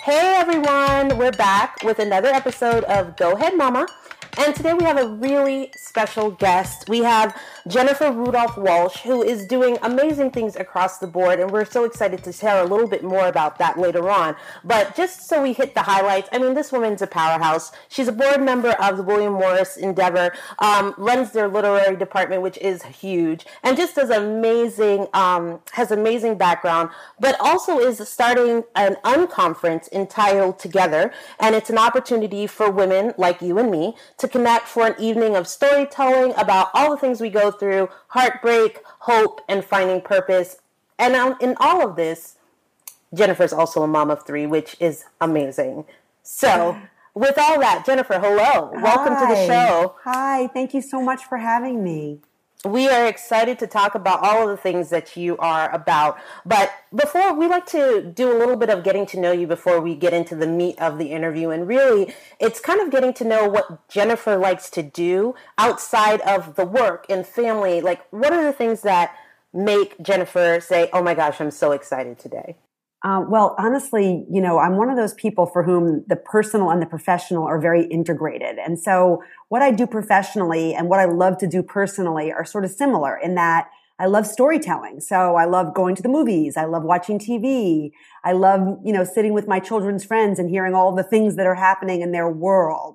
Hey everyone, we're back with another episode of Go Ahead Mama. And today we have a really special guest. We have Jennifer Rudolph Walsh, who is doing amazing things across the board, and we're so excited to share a little bit more about that later on. But just so we hit the highlights, I mean, this woman's a powerhouse. She's a board member of the William Morris Endeavor, runs their literary department, which is huge, and just does amazing, has amazing background, but also is starting an unconference entitled Together, and it's an opportunity for women like you and me to connect for an evening of storytelling about all the things we go through, heartbreak, hope, and finding purpose. And in all of this, Jennifer's also a mom of three, which is amazing. So with all that, Jennifer, hello. Welcome to the show. Hi. Thank you so much for having me. We are excited to talk about all of the things that you are about. But before, we like to do a little bit of getting to know you before we get into the meat of the interview. And really, it's kind of getting to know what Jennifer likes to do outside of the work and family. Like, what are the things that make Jennifer say, oh my gosh, I'm so excited today? Well, honestly, I'm one of those people for whom the personal and the professional are very integrated. And so what I do professionally and what I love to do personally are sort of similar in that I love storytelling. So I love going to the movies. I love watching TV. I love, sitting with my children's friends and hearing all the things that are happening in their world.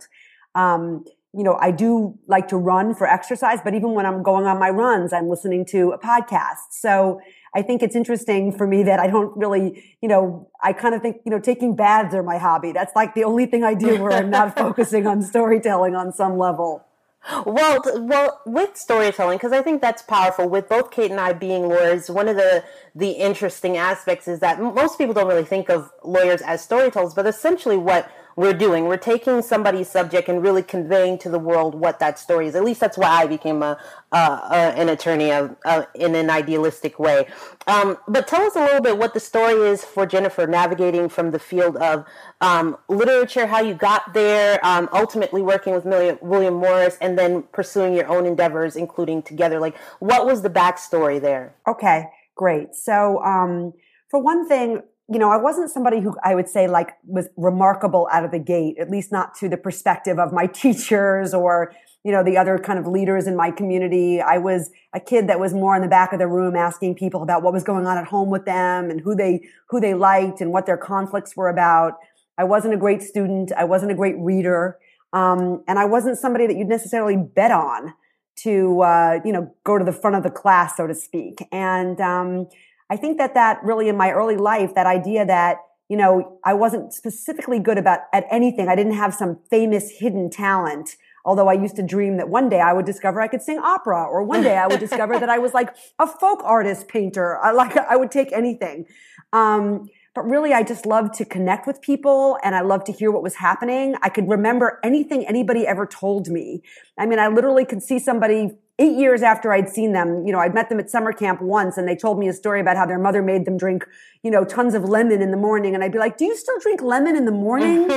I do like to run for exercise, but even when I'm going on my runs, I'm listening to a podcast. So I think it's interesting for me that I don't really, I kind of think, taking baths are my hobby. That's like the only thing I do where I'm not focusing on storytelling on some level. Well, with storytelling, because I think that's powerful. With both Kate and I being lawyers, one of the interesting aspects is that most people don't really think of lawyers as storytellers, but essentially what we're doing, we're taking somebody's subject and really conveying to the world what that story is. At least that's why I became an attorney in an idealistic way. But tell us a little bit what the story is for Jennifer navigating from the field of literature, how you got there, ultimately working with William Morris, and then pursuing your own endeavors, including Together. Like, what was the backstory there? Okay, great. So for one thing, I wasn't somebody who I would say was remarkable out of the gate, at least not to the perspective of my teachers or, the other kind of leaders in my community. I was a kid that was more in the back of the room asking people about what was going on at home with them and who they liked and what their conflicts were about. I wasn't a great student. I wasn't a great reader. And I wasn't somebody that you'd necessarily bet on to, go to the front of the class, so to speak. And, I think that really in my early life, that idea that, I wasn't specifically good at anything. I didn't have some famous hidden talent. Although I used to dream that one day I would discover I could sing opera, or one day I would discover that I was like a folk artist painter. I would take anything. But really, I just loved to connect with people and I loved to hear what was happening. I could remember anything anybody ever told me. I mean, I literally could see somebody 8 years after I'd seen them. I'd met them at summer camp once and they told me a story about how their mother made them drink, tons of lemon in the morning. And I'd be like, do you still drink lemon in the morning?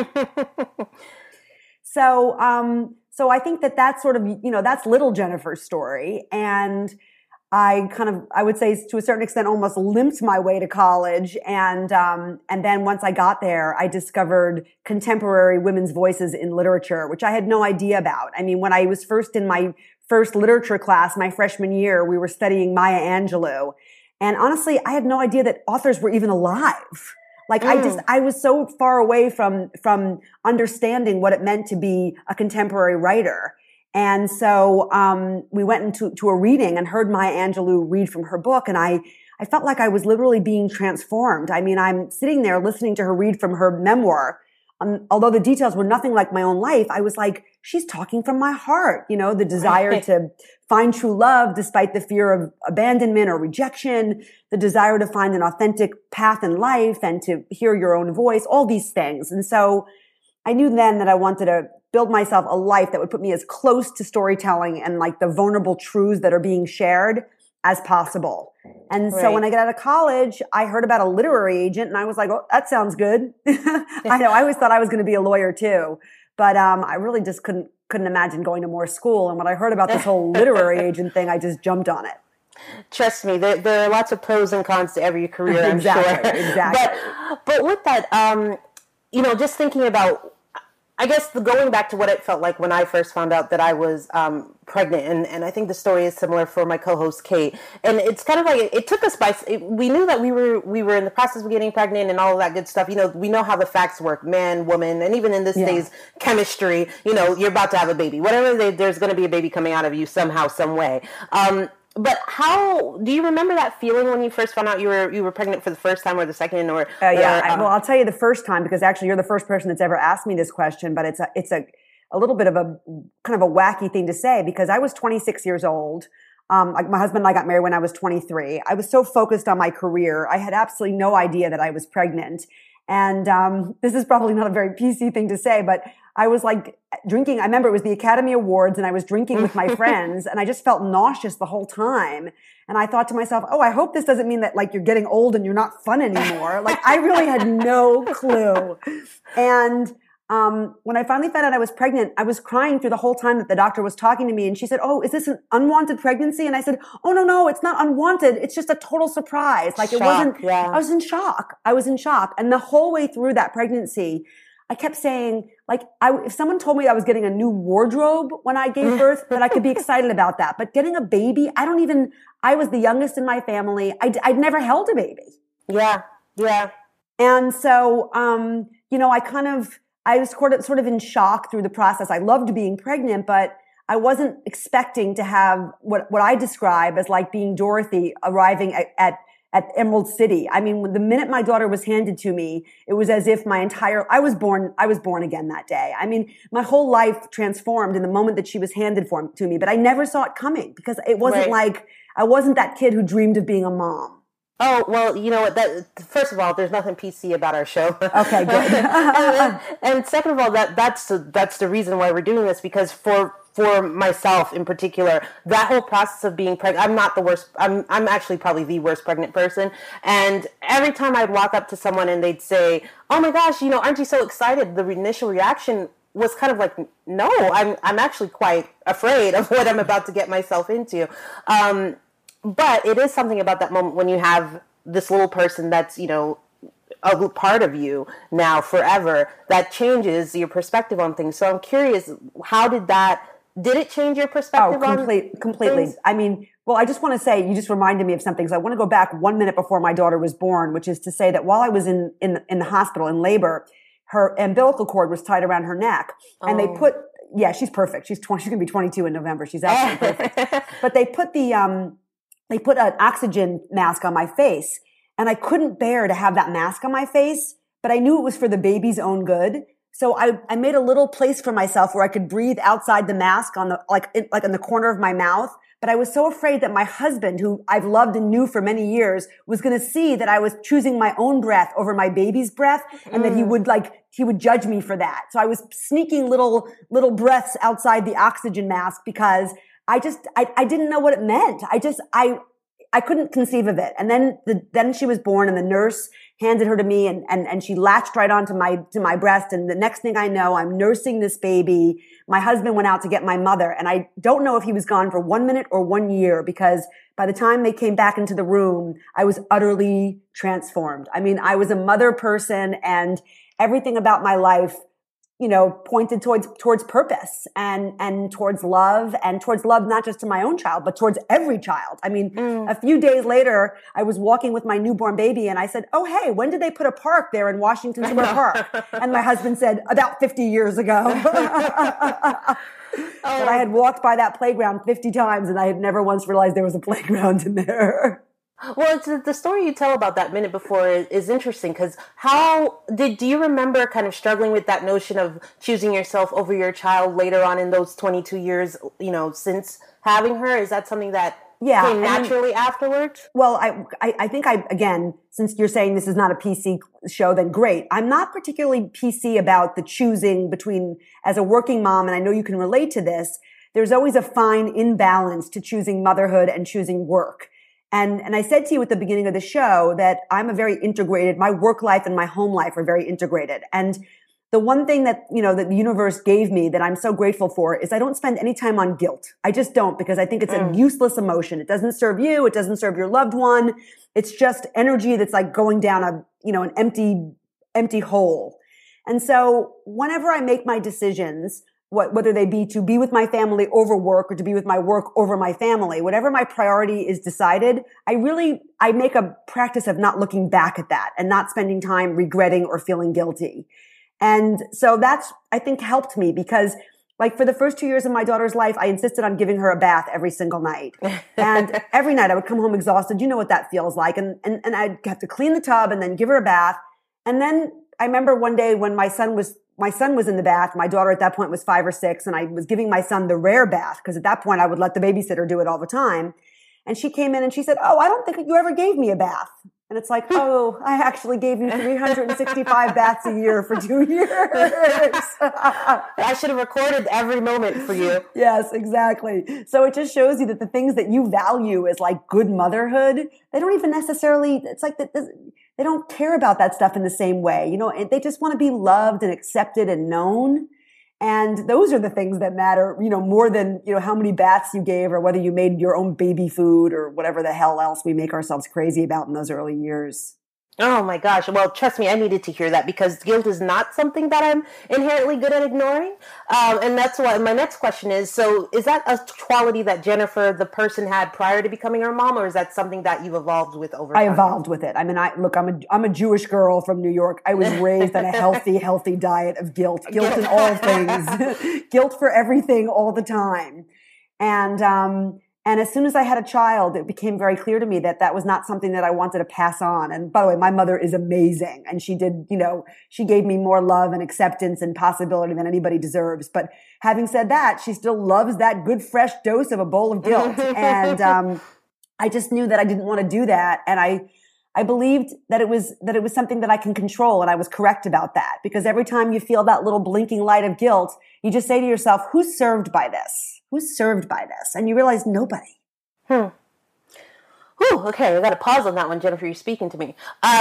So I think that's sort of, that's little Jennifer's story. And I would say to a certain extent, almost limped my way to college. And then once I got there, I discovered contemporary women's voices in literature, which I had no idea about. I mean, when I was first in my first literature class, my freshman year, we were studying Maya Angelou. And honestly, I had no idea that authors were even alive. I was so far away from understanding what it meant to be a contemporary writer. And so, we went into a reading and heard Maya Angelou read from her book. And I felt like I was literally being transformed. I mean, I'm sitting there listening to her read from her memoir. Although the details were nothing like my own life, I was like, she's talking from my heart, the desire to find true love despite the fear of abandonment or rejection, the desire to find an authentic path in life and to hear your own voice, all these things. And so I knew then that I wanted to build myself a life that would put me as close to storytelling and like the vulnerable truths that are being shared as possible. And so when I got out of college, I heard about a literary agent and I was like, oh, that sounds good. I know. I always thought I was going to be a lawyer too, but I really just couldn't imagine going to more school. And when I heard about this whole literary agent thing, I just jumped on it. Trust me, there are lots of pros and cons to every career, I'm Exactly, sure. Exactly. But with that, just thinking about, I guess going back to what it felt like when I first found out that I was pregnant, and I think the story is similar for my co-host Kate. And it's kind of like it took us we knew that we were in the process of getting pregnant and all of that good stuff. We know how the facts work: man, woman, and even in this day's chemistry. You're about to have a baby. Whatever, there's going to be a baby coming out of you somehow, some way. But how do you remember that feeling when you first found out you were pregnant for the first time, or the second, or well, I'll tell you the first time, because actually you're the first person that's ever asked me this question, but it's a little bit of a kind of a wacky thing to say, because I was 26 years old. Like my husband and I got married when I was 23. I was so focused on my career, I had absolutely no idea that I was pregnant. And this is probably not a very PC thing to say, but I was like drinking. I remember it was the Academy Awards, and I was drinking with my friends, and I just felt nauseous the whole time. And I thought to myself, oh, I hope this doesn't mean that like you're getting old and you're not fun anymore. Like I really had no clue. And when I finally found out I was pregnant, I was crying through the whole time that the doctor was talking to me. And she said, oh, is this an unwanted pregnancy? And I said, oh, no, it's not unwanted. It's just a total surprise. Like it wasn't, I was in shock. And the whole way through that pregnancy, I kept saying, like, if someone told me I was getting a new wardrobe when I gave birth, then I could be excited about that. But getting a baby, I was the youngest in my family. I'd never held a baby. Yeah. And so, I was sort of in shock through the process. I loved being pregnant, but I wasn't expecting to have what I describe as like being Dorothy arriving at Emerald City. I mean, the minute my daughter was handed to me, it was as if I was born again that day. I mean, my whole life transformed in the moment that she was handed to me, but I never saw it coming, because it wasn't like, I wasn't that kid who dreamed of being a mom. Oh, well, you know what, first of all, there's nothing PC about our show. Okay, good. and second of all, that's the reason why we're doing this, because for myself in particular, that whole process of being pregnant, I'm not the worst. I'm actually probably the worst pregnant person. And every time I'd walk up to someone and they'd say, "Oh my gosh, aren't you so excited?" The initial reaction was kind of like, "No, I'm actually quite afraid of what I'm about to get myself into." But it is something about that moment when you have this little person that's, a part of you now forever, that changes your perspective on things. So I'm curious, how did it change your perspective on completely. things? I mean, well, I just want to say, you just reminded me of something. So I want to go back 1 minute before my daughter was born, which is to say that while I was in the hospital in labor, her umbilical cord was tied around her neck, and they put, she's perfect. She's going to be 22 in November. She's absolutely perfect. But they put an oxygen mask on my face, and I couldn't bear to have that mask on my face, but I knew it was for the baby's own good. So I made a little place for myself where I could breathe outside the mask on in the corner of my mouth. But I was so afraid that my husband, who I've loved and knew for many years, was going to see that I was choosing my own breath over my baby's breath, and that he would judge me for that. So I was sneaking little breaths outside the oxygen mask, because I didn't know what it meant. I couldn't conceive of it. And then she was born, and the nurse handed her to me, and she latched right onto my breast. And the next thing I know, I'm nursing this baby. My husband went out to get my mother, and I don't know if he was gone for 1 minute or 1 year, because by the time they came back into the room, I was utterly transformed. I mean, I was a mother person, and everything about my life, pointed towards purpose and towards love, not just to my own child, but towards every child. I mean, a few days later, I was walking with my newborn baby, and I said, "Oh, hey, when did they put a park there in Washington Square Park?" And my husband said, "About 50 years ago." But I had walked by that playground 50 times, and I had never once realized there was a playground in there. Well, it's the story you tell about that minute before is interesting, because do you remember kind of struggling with that notion of choosing yourself over your child later on in those 22 years, since having her? Is that something that came naturally afterwards? Well, I think again, since you're saying this is not a PC show, then great. I'm not particularly PC about the choosing between, as a working mom, and I know you can relate to this, there's always a fine imbalance to choosing motherhood and choosing work. And I said to you at the beginning of the show that I'm my work life and my home life are very integrated. And the one thing that, that the universe gave me that I'm so grateful for is I don't spend any time on guilt. I just don't, because I think it's a useless emotion. It doesn't serve you. It doesn't serve your loved one. It's just energy that's like going down an empty hole. And so whenever I make my decisions, whether they be to be with my family over work or to be with my work over my family, whatever my priority is decided, I make a practice of not looking back at that and not spending time regretting or feeling guilty. And so that's, I think, helped me because like for the first 2 years of my daughter's life, I insisted on giving her a bath every single night. And every night I would come home exhausted. You know what that feels like. And I'd have to clean the tub and then give her a bath. And then I remember one day when my son was in the bath. My daughter at that point was 5 or 6, and I was giving my son the rare bath because at that point I would let the babysitter do it all the time. And she came in and she said, "Oh, I don't think you ever gave me a bath." And it's like, "Oh, I actually gave you 365 baths a year for 2 years." I should have recorded every moment for you. Yes, exactly. So it just shows you that the things that you value as like good motherhood, they don't even necessarily, it's like they don't care about that stuff in the same way. You know, they just want to be loved and accepted and known. And those are the things that matter, you know, more than, you know, how many baths you gave or whether you made your own baby food or whatever the hell else we make ourselves crazy about in those early years. Oh my gosh. Well, trust me, I needed to hear that because guilt is not something that I'm inherently good at ignoring. And that's why my next question is, so is that a quality that Jennifer, the person, had prior to becoming her mom, or is that something that you've evolved with over time? I evolved with it. I mean, I'm a Jewish girl from New York. I was raised on a healthy diet of guilt in all things, guilt for everything all the time. And as soon as I had a child, it became very clear to me that that was not something that I wanted to pass on. And by the way, my mother is amazing. And she did, you know, she gave me more love and acceptance and possibility than anybody deserves. But having said that, she still loves that good fresh dose of a bowl of guilt. And I just knew that I didn't want to do that. And I believed that it was something that I can control. And I was correct about that. Because every time you feel that little blinking light of guilt, you just say to yourself, who's served by this? Who's served by this? And you realize nobody. Whew, okay, I got to pause on that one, Jennifer. You're speaking to me.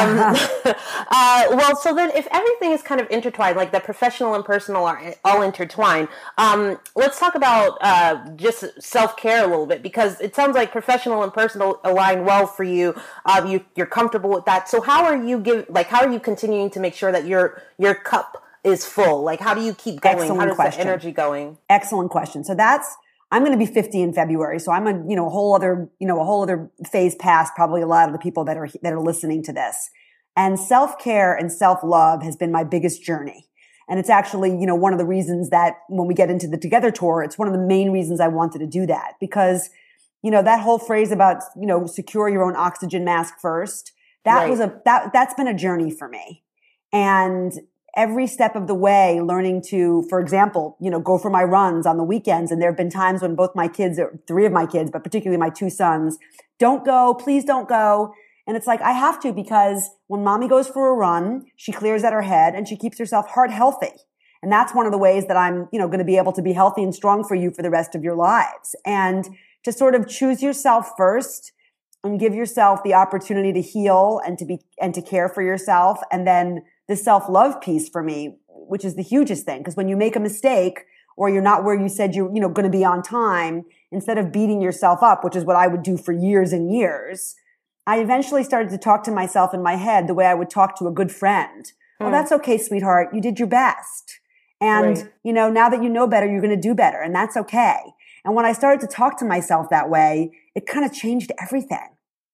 Well, so then if everything is kind of intertwined, like the professional and personal are all intertwined, let's talk about just self-care a little bit, because it sounds like professional and personal align well for you. You're comfortable with that. So how are you continuing to make sure that your cup is full? Like, how do you keep going? Excellent how does question. the energy going? Excellent question. So I'm going to be 50 in February. So I'm a whole other phase past probably a lot of the people that are listening to this. And self-care and self-love has been my biggest journey. And it's actually, you know, one of the reasons that when we get into the Together Tour, it's one of the main reasons I wanted to do that, because, you know, that whole phrase about, you know, secure your own oxygen mask first, that's been a journey for me. And every step of the way, learning to, for example, you know, go for my runs on the weekends. And there have been times when both my kids, or 3 of my kids, but particularly my 2 sons, don't go, please don't go. And it's like, I have to, because when mommy goes for a run, she clears out her head and she keeps herself heart healthy. And that's one of the ways that I'm, you know, going to be able to be healthy and strong for you for the rest of your lives. And to sort of choose yourself first and give yourself the opportunity to heal and to care for yourself. And then the self-love piece for me, which is the hugest thing. Because when you make a mistake or you're not where you said you're, you know, going to be on time, instead of beating yourself up, which is what I would do for years and years, I eventually started to talk to myself in my head the way I would talk to a good friend. Well, that's okay, sweetheart. You did your best. And, you know, now that you know better, you're going to do better. And that's okay. And when I started to talk to myself that way, it kind of changed everything.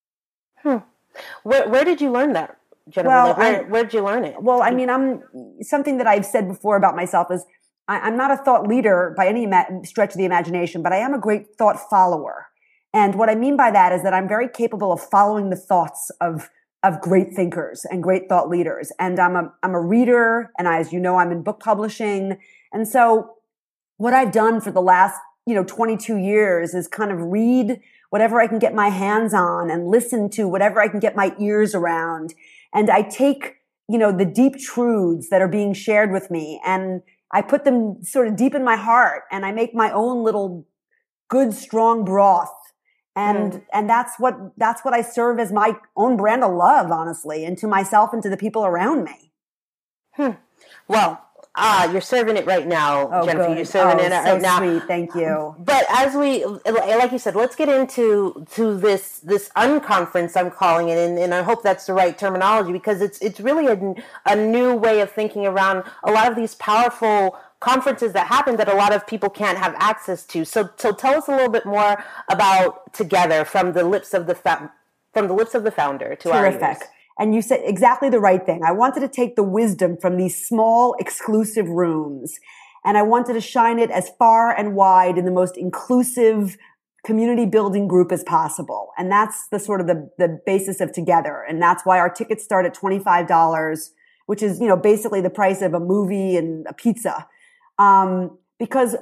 Where did you learn that, Jennifer? Well, where did you learn it? Well, I mean, something that I've said before about myself is I'm not a thought leader by any stretch of the imagination, but I am a great thought follower. And what I mean by that is that I'm very capable of following the thoughts of great thinkers and great thought leaders. And I'm a reader, and as you know, I'm in book publishing. And so what I've done for the last, 22 years is kind of read whatever I can get my hands on and listen to whatever I can get my ears around. And I take, the deep truths that are being shared with me, and I put them sort of deep in my heart, and I make my own little good, strong broth. And that's what I serve as my own brand of love, honestly, and to myself and to the people around me. Well, You're serving it right now, Oh, Jennifer. good. You're serving it so right now. Sweet. Thank you. But as we, like you said, let's get into this unconference, I'm calling it, and I hope that's the right terminology, because it's really a new way of thinking around a lot of these powerful conferences that happen that a lot of people can't have access to. So tell us a little bit more about Together from the lips of the founder to our ears. Terrific. And you said exactly the right thing. I wanted to take the wisdom from these small, exclusive rooms, and I wanted to shine it as far and wide in the most inclusive community building group as possible. And that's the sort of the basis of Together. And that's why our tickets start at $25, which is, basically the price of a movie and a pizza. Because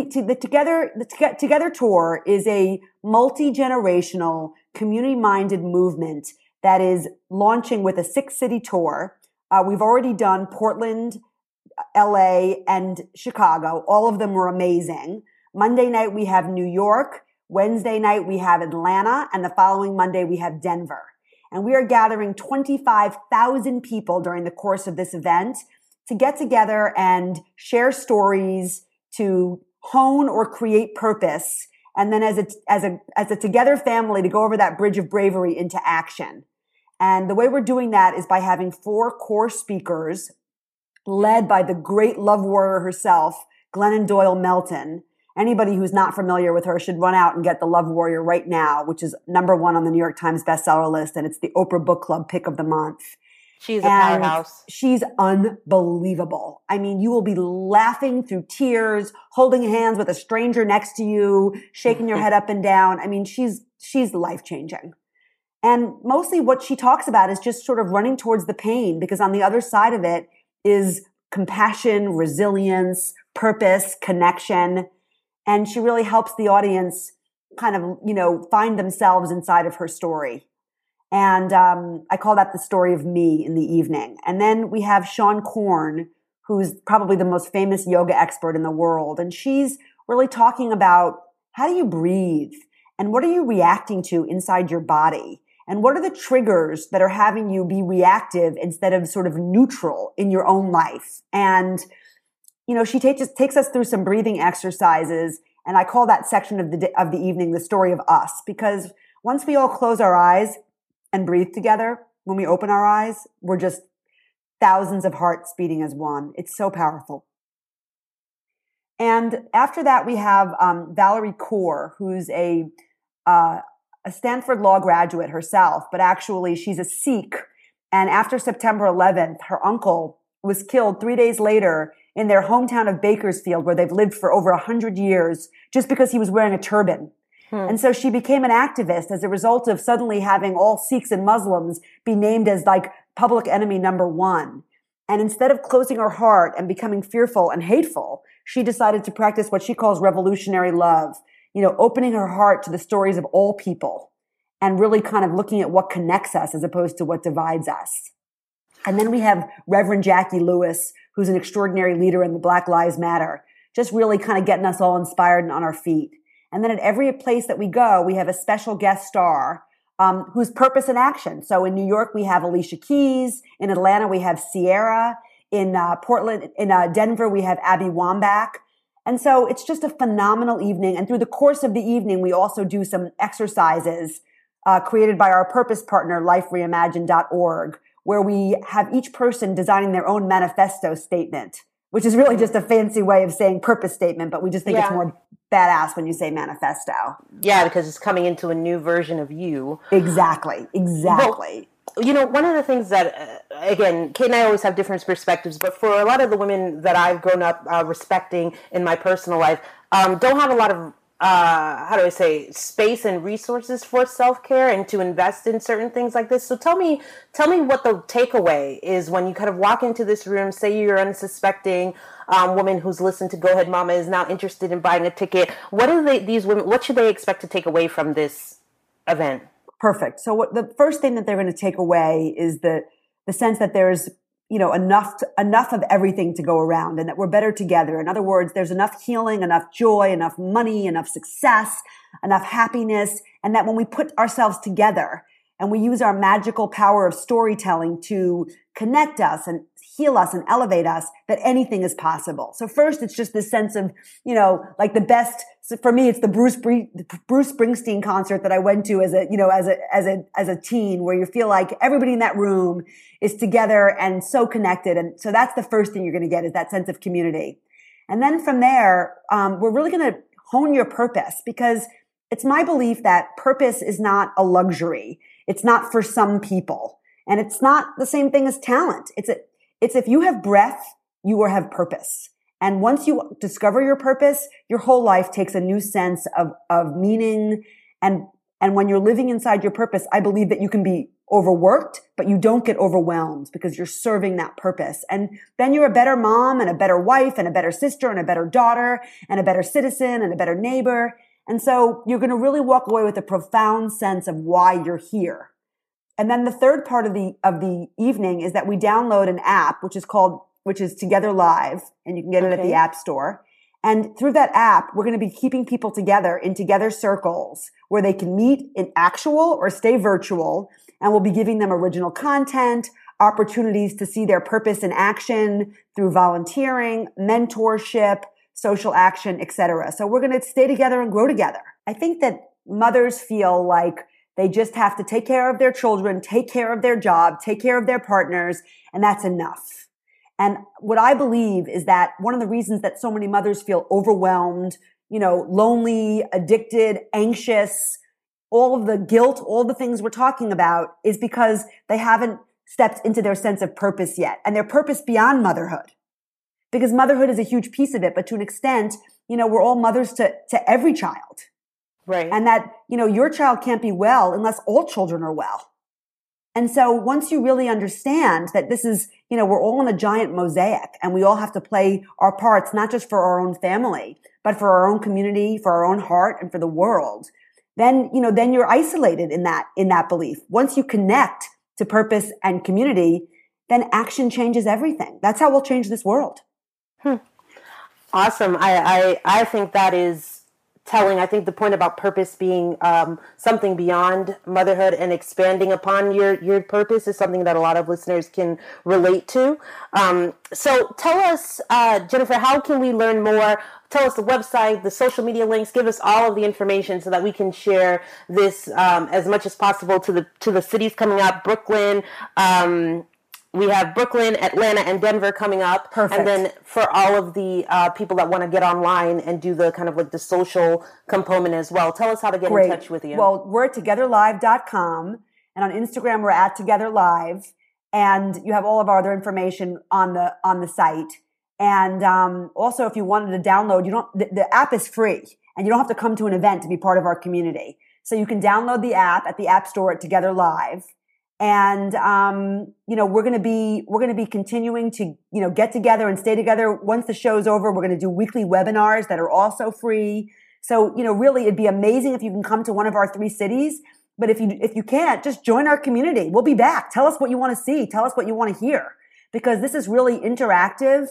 the Together tour is a multi-generational, community-minded movement that is launching with a 6-city tour. We've already done Portland, LA, and Chicago. All of them were amazing. Monday night, we have New York. Wednesday night, we have Atlanta. And the following Monday, we have Denver. And we are gathering 25,000 people during the course of this event to get together and share stories, to hone or create purpose, and then as a Together family to go over that bridge of bravery into action. And the way we're doing that is by having 4 core speakers led by the great love warrior herself, Glennon Doyle Melton. Anybody who's not familiar with her should run out and get The Love Warrior right now, which is #1 on the New York Times bestseller list, and it's the Oprah Book Club pick of the month. She's a powerhouse. She's unbelievable. I mean, you will be laughing through tears, holding hands with a stranger next to you, shaking your head up and down. I mean, she's life-changing. And mostly what she talks about is just sort of running towards the pain, because on the other side of it is compassion, resilience, purpose, connection. And she really helps the audience kind of, find themselves inside of her story. And I call that the story of me in the evening. And then we have Sean Korn, who's probably the most famous yoga expert in the world. And she's really talking about how do you breathe? And what are you reacting to inside your body? And what are the triggers that are having you be reactive instead of sort of neutral in your own life? And, she takes us through some breathing exercises. And I call that section of the evening the story of us, because once we all close our eyes and breathe together, when we open our eyes, we're just thousands of hearts beating as one. It's so powerful. And after that, we have Valerie Kaur, who's a Stanford Law graduate herself, but actually she's a Sikh. And after September 11th, her uncle was killed 3 days later in their hometown of Bakersfield, where they've lived for over 100 years, just because he was wearing a turban. And so she became an activist as a result of suddenly having all Sikhs and Muslims be named as like public enemy #1. And instead of closing her heart and becoming fearful and hateful, she decided to practice what she calls revolutionary love, opening her heart to the stories of all people and really kind of looking at what connects us as opposed to what divides us. And then we have Reverend Jackie Lewis, who's an extraordinary leader in the Black Lives Matter, just really kind of getting us all inspired and on our feet. And then at every place that we go, we have a special guest star whose purpose in action. So in New York, we have Alicia Keys. In Atlanta, we have Sierra. In Denver, we have Abby Wambach. And so it's just a phenomenal evening. And through the course of the evening, we also do some exercises created by our purpose partner, lifereimagined.org, where we have each person designing their own manifesto statement, which is really just a fancy way of saying purpose statement, but we just think it's more badass when you say manifesto. Yeah, because it's coming into a new version of you. Exactly. Well, one of the things that, again, Kate and I always have different perspectives, but for a lot of the women that I've grown up respecting in my personal life, don't have a lot of, space and resources for self-care and to invest in certain things like this. So tell me what the takeaway is when you kind of walk into this room, say you're unsuspecting woman who's listened to Go Ahead Mama is now interested in buying a ticket. What should they expect to take away from this event? Perfect. So the first thing that they're going to take away is the sense that there's, enough of everything to go around and that we're better together. In other words, there's enough healing, enough joy, enough money, enough success, enough happiness. And that when we put ourselves together and we use our magical power of storytelling to connect us and heal us and elevate us, that anything is possible. So first, it's just this sense of, you know, like the best, so for me, it's the Bruce Springsteen concert that I went to as a teen, where you feel like everybody in that room is together and so connected. And so that's the first thing you're going to get, is that sense of community. And then from there, we're really going to hone your purpose, because it's my belief that purpose is not a luxury. It's not for some people. And it's not the same thing as talent. It's if you have breath, you will have purpose. And once you discover your purpose, your whole life takes a new sense of meaning. And when you're living inside your purpose, I believe that you can be overworked, but you don't get overwhelmed, because you're serving that purpose. And then you're a better mom and a better wife and a better sister and a better daughter and a better citizen and a better neighbor. And so you're going to really walk away with a profound sense of why you're here. And then the third part of the evening is that we download an app, which is Together Live, and you can get it at the App Store. And through that app, we're going to be keeping people together in together circles where they can meet in actual or stay virtual. And we'll be giving them original content, opportunities to see their purpose in action through volunteering, mentorship, social action, etc. So we're going to stay together and grow together. I think that mothers feel like they just have to take care of their children, take care of their job, take care of their partners, and that's enough. And what I believe is that one of the reasons that so many mothers feel overwhelmed, you know, lonely, addicted, anxious, all of the guilt, all the things we're talking about, is because they haven't stepped into their sense of purpose yet, and their purpose beyond motherhood. Because motherhood is a huge piece of it, but to an extent, you know, we're all mothers to every child. Right. And that, you know, your child can't be well unless all children are well. And so once you really understand that this is, you know, we're all in a giant mosaic and we all have to play our parts, not just for our own family, but for our own community, for our own heart, and for the world, then, you know, then you're isolated in that belief. Once you connect to purpose and community, then action changes everything. That's how we'll change this world. Awesome. I think that is telling. I think the point about purpose being something beyond motherhood and expanding upon your purpose is something that a lot of listeners can relate to. So tell us, Jennifer, how can we learn more? Tell us the website, the social media links. Give us all of the information so that we can share this as much as possible to the cities coming up. Brooklyn. We have Brooklyn, Atlanta, and Denver coming up. Perfect. And then for all of the people that want to get online and do the kind of like the social component as well, tell us how to get in touch with you. Well, we're at togetherlive.com, and on Instagram we're at togetherlive, and you have all of our other information on the site. And also, if you wanted to download, the app is free, and you don't have to come to an event to be part of our community. So you can download the app at the App Store at Together Live. And, you know, we're going to be continuing to, you know, get together and stay together. Once the show's over, we're going to do weekly webinars that are also free. So, you know, really it'd be amazing if you can come to one of our 3 cities. But if you can't, just join our community. We'll be back. Tell us what you want to see. Tell us what you want to hear, because this is really interactive.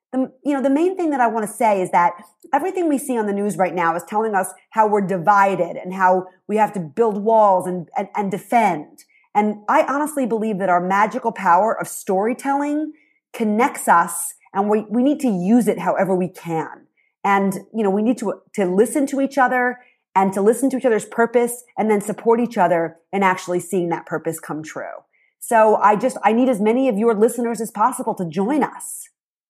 The main thing that I want to say is that everything we see on the news right now is telling us how we're divided and how we have to build walls and defend. And I honestly believe that our magical power of storytelling connects us, and we need to use it however we can. And, you know, we need to listen to each other and to listen to each other's purpose, and then support each other in actually seeing that purpose come true. So I need as many of your listeners as possible to join us.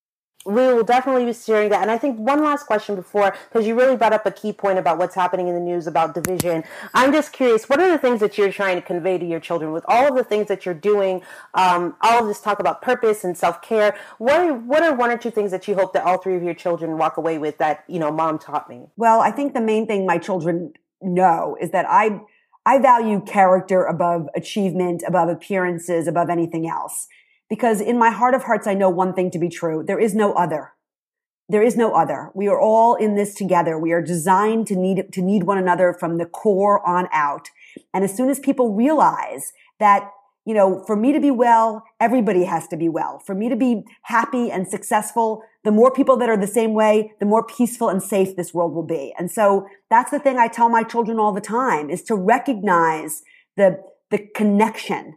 We will definitely be sharing that. And I think one last question before, because you really brought up a key point about what's happening in the news about division. I'm just curious, what are the things that you're trying to convey to your children with all of the things that you're doing, all of this talk about purpose and self-care? What are 1 or 2 things that you hope that all 3 of your children walk away with that, you know, mom taught me? Well, I think the main thing my children know is that I value character above achievement, above appearances, above anything else. Because in my heart of hearts, I know one thing to be true. There is no other. There is no other. We are all in this together. We are designed to need one another from the core on out. And as soon as people realize that, you know, for me to be well, everybody has to be well. For me to be happy and successful, the more people that are the same way, the more peaceful and safe this world will be. And so that's the thing I tell my children all the time, is to recognize the connection.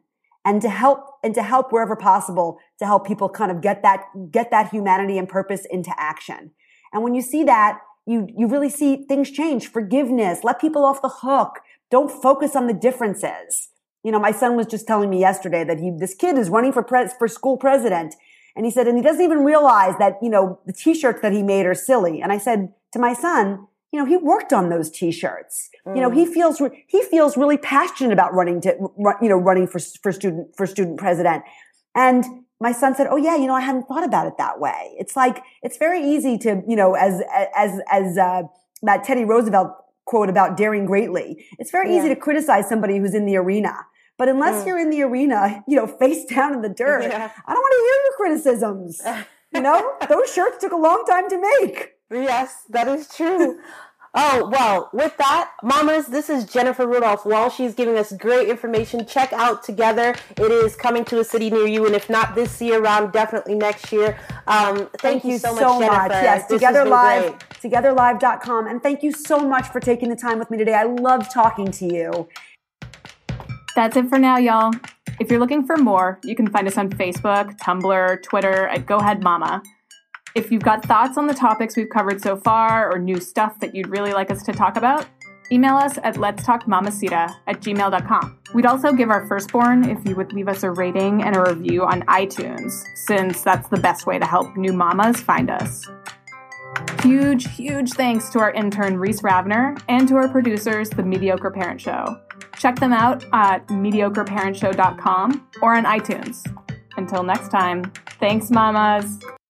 and to help wherever possible, to help people kind of get that humanity and purpose into action. And when you see that, you really see things change. Forgiveness, let people off the hook. Don't focus on the differences. You know, my son was just telling me yesterday that this kid is running for school president. And he said, and he doesn't even realize that, you know, the t-shirts that he made are silly. And I said to my son, you know, he worked on those t-shirts. You know, he feels really passionate about running for student president. And my son said, oh yeah, you know, I hadn't thought about it that way. It's like, it's very easy to, you know, as that Teddy Roosevelt quote about daring greatly. It's very easy to criticize somebody who's in the arena. But unless you're in the arena, you know, face down in the dirt, I don't want to hear your criticisms. You know, those shirts took a long time to make. Yes, that is true. Oh, well, with that, mamas, this is Jennifer Rudolph Walsh. She's giving us great information. Check out Together. It is coming to a city near you, and if not this year round, definitely next year. Thank you so much, Jennifer. Yes, Together Live, togetherlive.com. And thank you so much for taking the time with me today. I love talking to you. That's it for now, y'all. If you're looking for more, you can find us on Facebook, Tumblr, Twitter at Go Ahead Mama. If you've got thoughts on the topics we've covered so far or new stuff that you'd really like us to talk about, email us at letstalkmamacita@gmail.com. We'd also give our firstborn if you would leave us a rating and a review on iTunes, since that's the best way to help new mamas find us. Huge, huge thanks to our intern, Reese Ravner, and to our producers, The Mediocre Parent Show. Check them out at mediocreparentshow.com or on iTunes. Until next time, thanks, mamas.